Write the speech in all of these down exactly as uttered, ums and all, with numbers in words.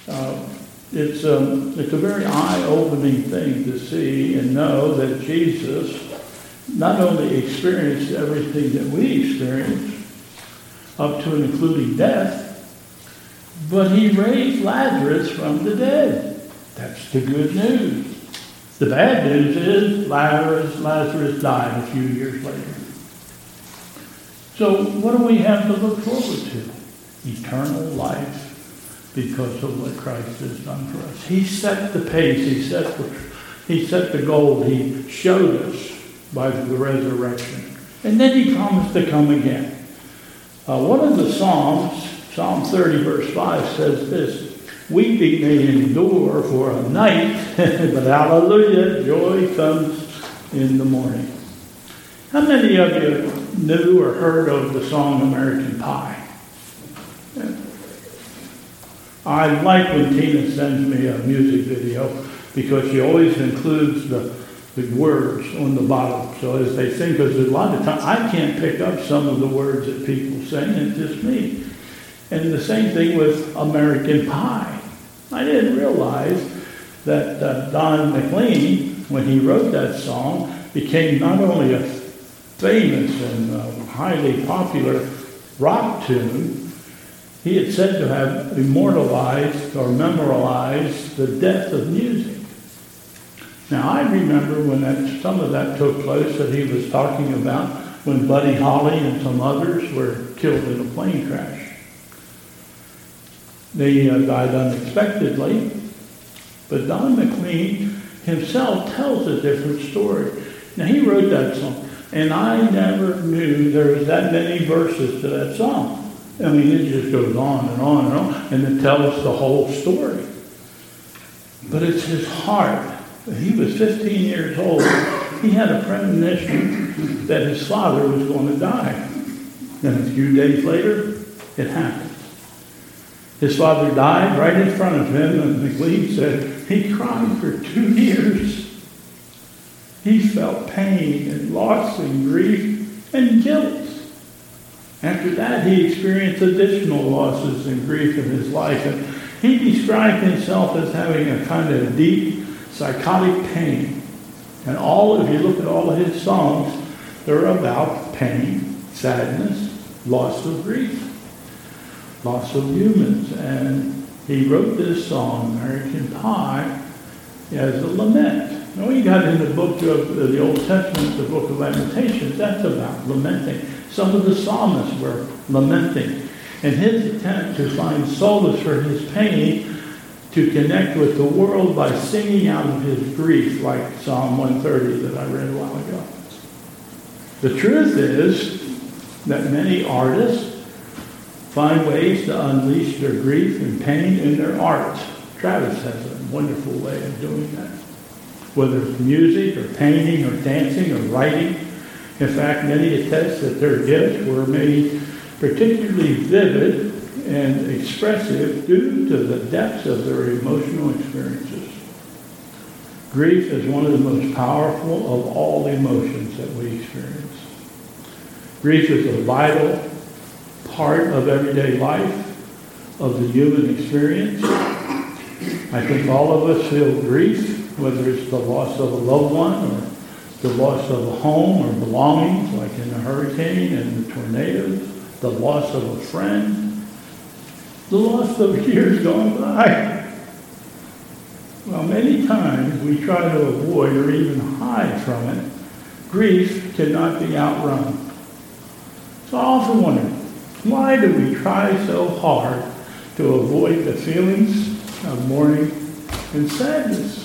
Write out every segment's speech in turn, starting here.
Uh, it's, um, it's a very eye-opening thing to see and know that Jesus not only experienced everything that we experience, up to and including death, but he raised Lazarus from the dead. That's the good news. The bad news is Lazarus, Lazarus died a few years later. So what do we have to look forward to? Eternal life because of what Christ has done for us. He set the pace. He set the, he set the goal. He showed us by the resurrection. And then he promised to come again. Uh, one of the Psalms, Psalm thirty, verse five, says this: weeping may endure for a night, but hallelujah, joy comes in the morning. How many of you knew or heard of the song American Pie? Yeah. I like when Tina sends me a music video because she always includes the, the words on the bottom. So as they sing, because a lot of times I can't pick up some of the words that people sing, it's just me. And the same thing with American Pie. I didn't realize that uh, Don McLean, when he wrote that song, became not only a famous and uh, highly popular rock tune, he had said to have immortalized or memorialized the death of music. Now, I remember when that, some of that took place that he was talking about when Buddy Holly and some others were killed in a plane crash. They uh, died unexpectedly, but Don McLean himself tells a different story. Now, he wrote that song, and I never knew there was that many verses to that song. I mean, it just goes on and on and on, and it tells the whole story. But it's his heart. He was fifteen years old. He had a premonition that his father was going to die. And a few days later, it happened. His father died right in front of him, and McLean said he cried for two years. He felt pain and loss and grief and guilt. After that, he experienced additional losses and grief in his life. And he described himself as having a kind of deep psychotic pain. And all, if you look at all of his songs, they're about pain, sadness, loss of grief, loss of humans. And he wrote this song, American Pie, as a lament. Now, we got in the book of the Old Testament, the book of Lamentations, that's about lamenting. Some of the psalmists were lamenting. And his attempt to find solace for his pain, to connect with the world by singing out of his grief, like Psalm one thirty that I read a while ago. The truth is that many artists find ways to unleash their grief and pain in their art. Travis has a wonderful way of doing that. Whether it's music or painting or dancing or writing. In fact, many attest that their gifts were made particularly vivid and expressive due to the depths of their emotional experiences. Grief is one of the most powerful of all emotions that we experience. Grief is a vital part of everyday life, of the human experience. I think all of us feel grief, whether it's the loss of a loved one or the loss of a home or belongings, like in the hurricane and the tornadoes, the loss of a friend, the loss of years gone by. Well, many times we try to avoid or even hide from it. Grief cannot be outrun. So I often wonder, why do we try so hard to avoid the feelings of mourning and sadness?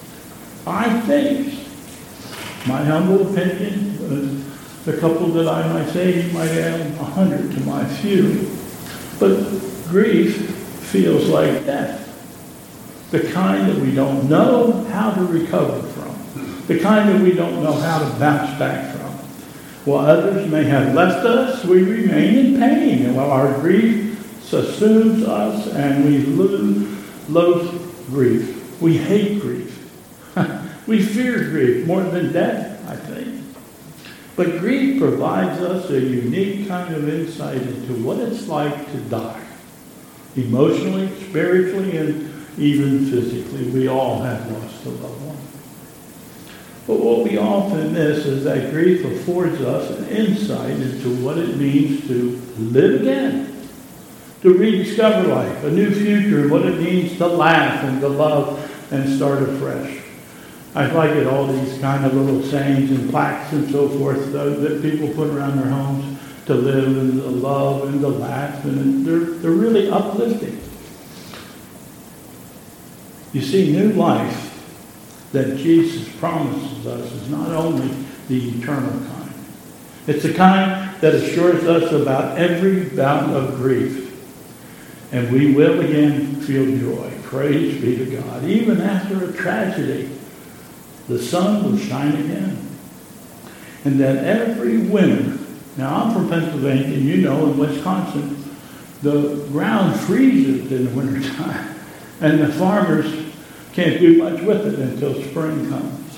I think, my humble opinion, uh, the couple that I might say, you might add a hundred to my few, but grief feels like death. The kind that we don't know how to recover from. The kind that we don't know how to bounce back from. While others may have left us, we remain in pain. And while our grief subsumes us and we lose, loathe grief. We hate grief. We fear grief more than death, I think. But grief provides us a unique kind of insight into what it's like to die. Emotionally, spiritually, and even physically. We all have lost a loved one. But what we often miss is that grief affords us an insight into what it means to live again, to rediscover life, a new future, what it means to laugh and to love and start afresh. I like it, all these kind of little sayings and plaques and so forth uh, that people put around their homes, to live and to love and to laugh, and they're, they're really uplifting. You see, new life that Jesus promises us is not only the eternal kind. It's the kind that assures us about every bout of grief. And we will again feel joy. Praise be to God. Even after a tragedy, the sun will shine again. And that every winter, now I'm from Pennsylvania, and you know in Wisconsin, the ground freezes in the wintertime. And the farmers can't do much with it until spring comes.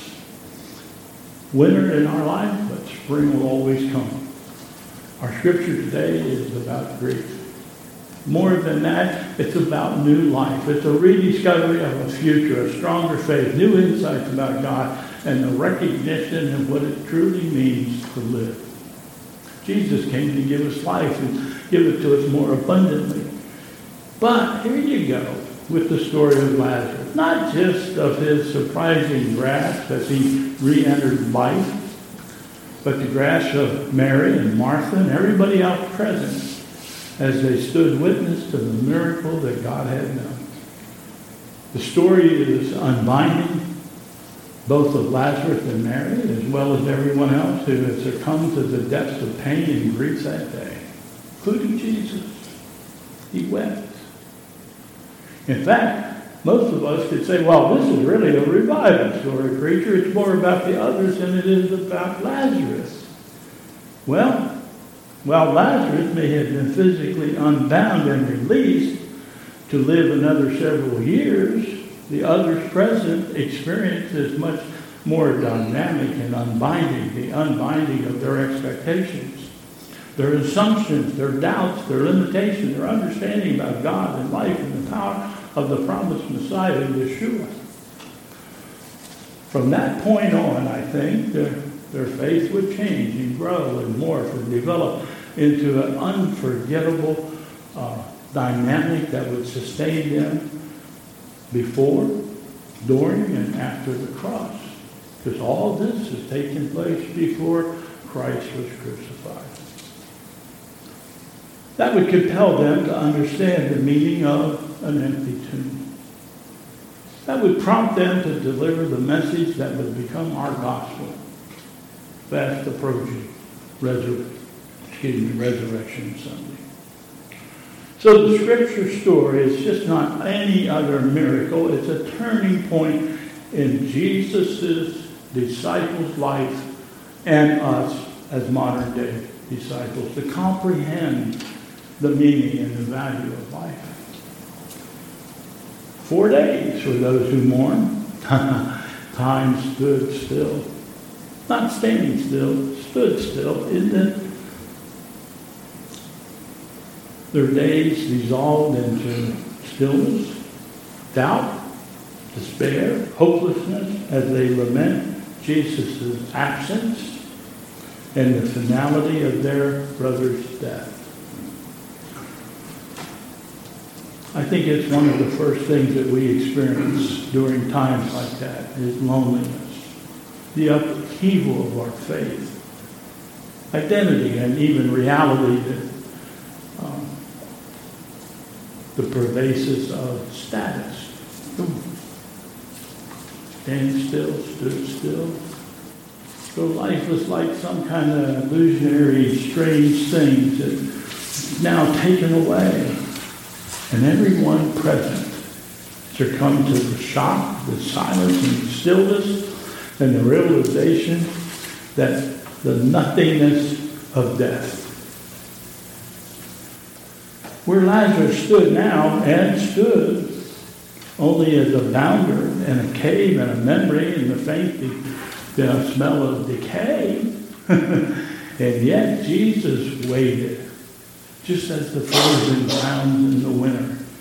Winter in our life, but spring will always come. Our scripture today is about grief. More than that, it's about new life. It's a rediscovery of a future, a stronger faith, new insights about God, and the recognition of what it truly means to live. Jesus came to give us life and give it to us more abundantly. But here you go with the story of Lazarus. Not just of his surprising grasp as he re-entered life, but the grasp of Mary and Martha and everybody else present as they stood witness to the miracle that God had done. The story is unbinding, both of Lazarus and Mary, as well as everyone else who had succumbed to the depths of pain and grief that day, including Jesus. He wept. In fact, most of us could say, well, this is really a revival story, preacher. It's more about the others than it is about Lazarus. Well, while Lazarus may have been physically unbound and released to live another several years, the others present experienced is much more dynamic and unbinding, the unbinding of their expectations, their assumptions, their doubts, their limitations, their understanding about God and life and the power of the promised Messiah, Yeshua. From that point on, I think, their, their faith would change and grow and morph and develop into an unforgettable uh, dynamic that would sustain them before, during, and after the cross. Because all this has taken place before Christ was crucified. That would compel them to understand the meaning of an empty tomb. That would prompt them to deliver the message that would become our gospel. Fast approaching resur- excuse me, Resurrection Sunday. So the scripture story is just not any other miracle. It's a turning point in Jesus' disciples' life and us as modern day disciples to comprehend the meaning and the value of life. Four days for those who mourn. Time stood still. Not standing still, stood still, isn't it? Their days dissolved into stillness, doubt, despair, hopelessness as they lament Jesus' absence and the finality of their brother's death. I think it's one of the first things that we experience during times like that is loneliness, the upheaval of our faith, identity, and even reality that um, the pervasive of status. Stand still, stood still. So life was like some kind of illusionary, strange thing that's now taken away. And everyone present succumbed to the shock, the silence, and the stillness, and the realization that the nothingness of death. Where Lazarus stood now, and stood only as a bounder in a cave and a memory and the faint you know, smell of decay. And yet Jesus waited, just as the frozen ground in the winter.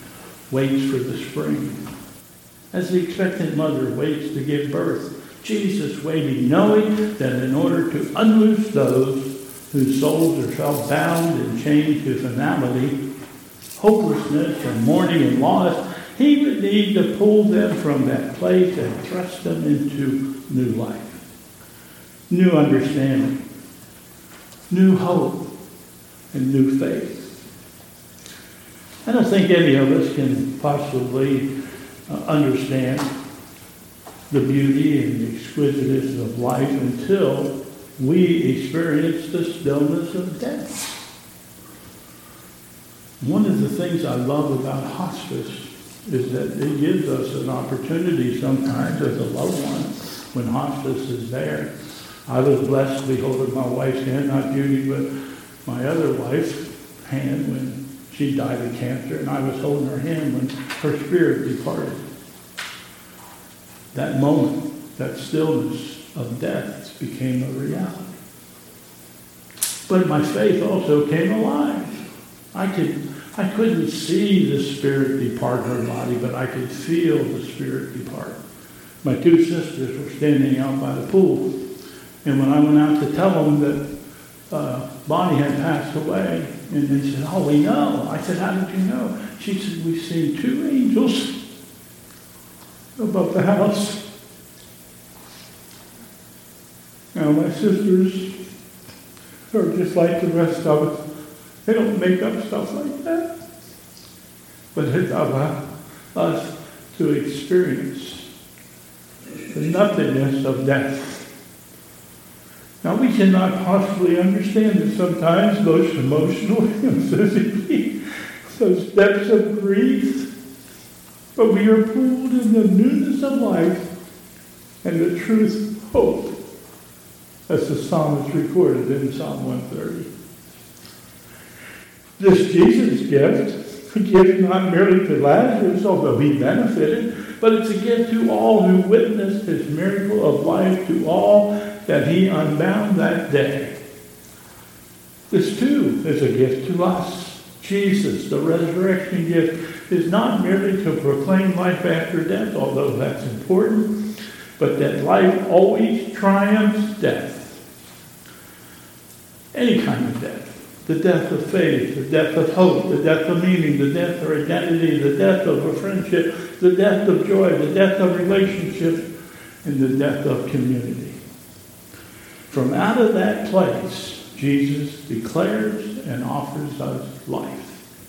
waits for the spring. As the expectant mother waits to give birth, Jesus waited, knowing that in order to unloose those whose souls are felt bound and chained to finality, hopelessness and mourning and loss, he would need to pull them from that place and thrust them into new life, new understanding, new hope, and new faith. I don't think any of us can possibly uh, understand the beauty and the exquisiteness of life until we experience the stillness of death. One of the things I love about hospice is that it gives us an opportunity sometimes as a loved one when hospice is there. I was blessed to be holding my wife's hand, not Judy, but my other wife's hand when she died of cancer, and I was holding her hand when her spirit departed. That moment, that stillness of death became a reality. But my faith also came alive. I could, I couldn't see the spirit depart her body, but I could feel the spirit depart. My two sisters were standing out by the pool, and when I went out to tell them that uh, Bonnie had passed away, and they said, "Oh, we know." I said, "How did you know?" She said, "We've seen two angels above the house." Now, my sisters are just like the rest of us. They don't make up stuff like that. But it allows us to experience the nothingness of death. Now, we cannot possibly understand it sometimes, both emotionally and physically, those depths of grief. But we are pulled in the newness of life and the truth of hope, as the psalmist recorded in Psalm one thirty. This Jesus gift, a gift not merely to Lazarus, although he benefited, but it's a gift to all who witnessed his miracle of life, to all that he unbound that day. This too is a gift to us. Jesus, the resurrection gift, is not merely to proclaim life after death, although that's important, but that life always triumphs death. Any kind of death. The death of faith, the death of hope, the death of meaning, the death of identity, the death of a friendship, the death of joy, the death of relationship, and the death of community. From out of that place, Jesus declares and offers us life.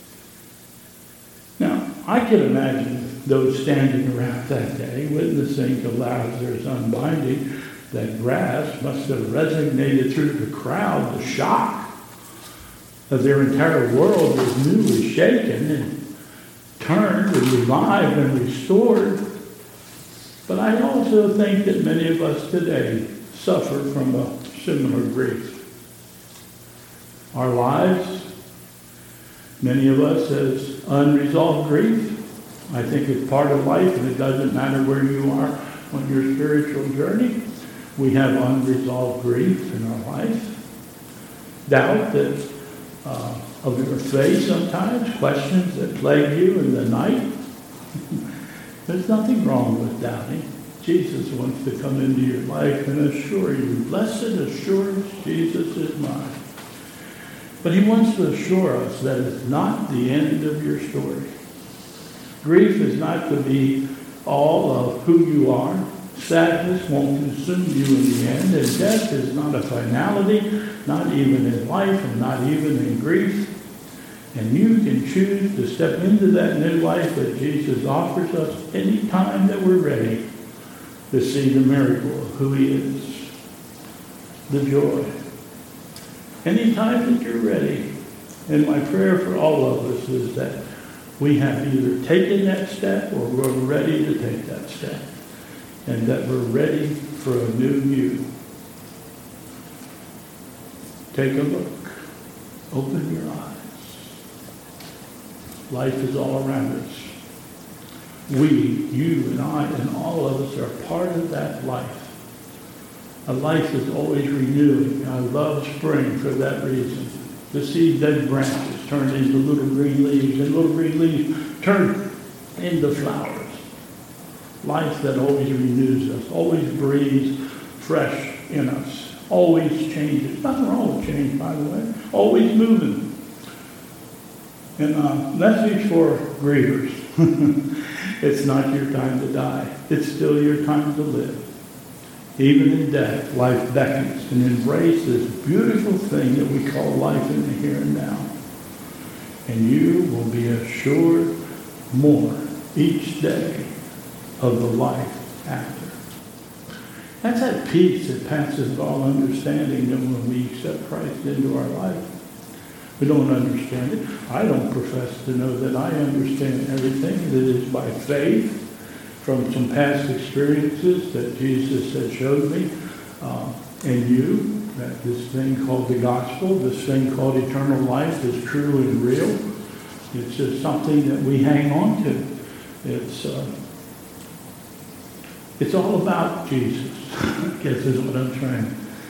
Now, I can imagine those standing around that day witnessing to Lazarus' unbinding. That grasp must have resonated through the crowd, the shock that their entire world was newly shaken and turned and revived and restored. But I also think that many of us today suffer from a similar grief. Our lives, many of us, has unresolved grief. I think it's part of life, and it doesn't matter where you are on your spiritual journey. We have unresolved grief in our life. Doubt that uh, of your faith sometimes, questions that plague you in the night. There's nothing wrong with doubting. Jesus wants to come into your life and assure you, blessed assurance, Jesus is mine. But he wants to assure us that it's not the end of your story. Grief is not to be all of who you are. Sadness won't consume you in the end, and death is not a finality, not even in life and not even in grief. And you can choose to step into that new life that Jesus offers us any time that we're ready to see the miracle of who he is, the joy. Any time that you're ready. And my prayer for all of us is that we have either taken that step or we're ready to take that step. And that we're ready for a new you. Take a look. Open your eyes. Life is all around us. We, you and I, and all of us are part of that life. A life is always renewing. I love spring for that reason. To see dead branches turn into little green leaves, and little green leaves turn in the flowers. Life that always renews us, always breathes fresh in us, always changes. Nothing wrong with change, by the way. Always moving. And uh, message for grievers. It's not your time to die. It's still your time to live. Even in death, life beckons and embrace this beautiful thing that we call life in the here and now. And you will be assured more each day of the life after. That's that peace that passes all understanding that when we accept Christ into our life. We don't understand it. I don't profess to know that I understand everything. It is by faith from some past experiences that Jesus had showed me uh, and you, that this thing called the gospel, this thing called eternal life is true and real. It's just something that we hang on to. It's uh, it's all about Jesus, I guess is what I'm trying